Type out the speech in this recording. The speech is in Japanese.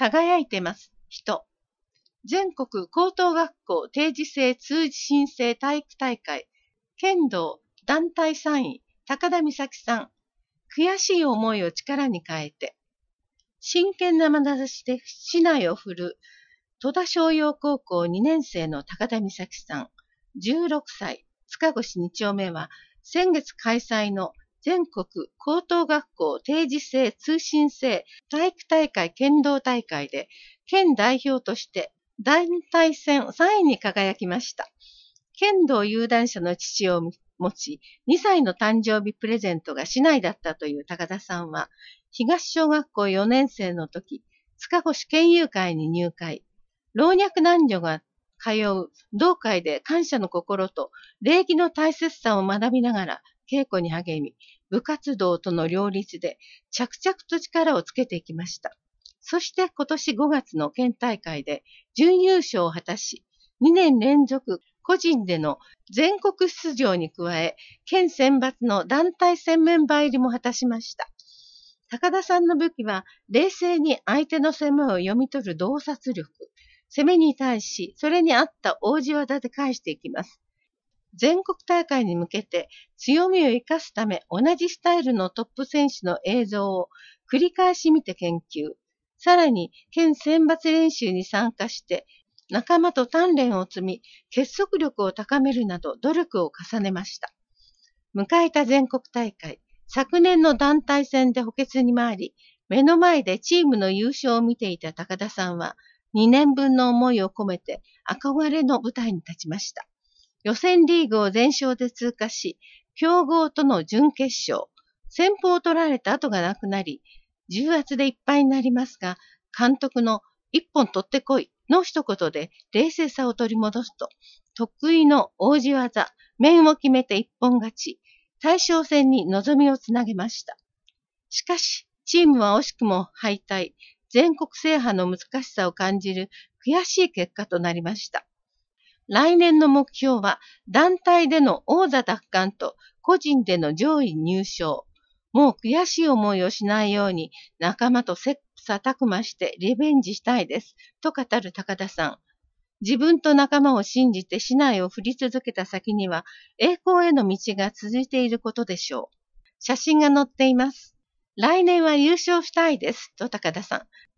輝いてます。人。全国高等学校定時制通信制体育大会、剣道団体3位、高田美咲さん。悔しい思いを力に変えて。真剣な眼差しで市内を振る戸田商陽高校2年生の高田美咲さん。16歳、塚越2丁目は、先月開催の全国高等学校定時制通信制体育大会剣道大会で、県代表として団体戦3位に輝きました。剣道有段者の父を持ち、2歳の誕生日プレゼントが市内だったという高田さんは、東小学校4年生の時、塚越県友会に入会。老若男女が通う同会で感謝の心と礼儀の大切さを学びながら稽古に励み、部活動との両立で着々と力をつけていきました。そして今年5月の県大会で準優勝を果たし、2年連続個人での全国出場に加え、県選抜の団体戦メンバー入りも果たしました。高田さんの武器は、冷静に相手の攻めを読み取る洞察力。攻めに対し、それに合った応じ技で返していきます。全国大会に向けて強みを生かすため、同じスタイルのトップ選手の映像を繰り返し見て研究。さらに、県選抜練習に参加して、仲間と鍛錬を積み、結束力を高めるなど努力を重ねました。迎えた全国大会、昨年の団体戦で補欠に回り、目の前でチームの優勝を見ていた高田さんは、2年分の思いを込めて憧れの舞台に立ちました。予選リーグを全勝で通過し、強豪との準決勝、先鋒を取られた後がなくなり、重圧でいっぱいになりますが、監督の一本取ってこいの一言で冷静さを取り戻すと、得意の応じ技、面を決めて一本勝ち、大将戦に望みをつなげました。しかし、チームは惜しくも敗退、全国制覇の難しさを感じる悔しい結果となりました。来年の目標は団体での王座奪還と個人での上位入賞。もう悔しい思いをしないように仲間と切磋琢磨してリベンジしたいです。と語る高田さん。自分と仲間を信じて市内を振り続けた先には栄光への道が続いていることでしょう。写真が載っています。来年は優勝したいです。と高田さん。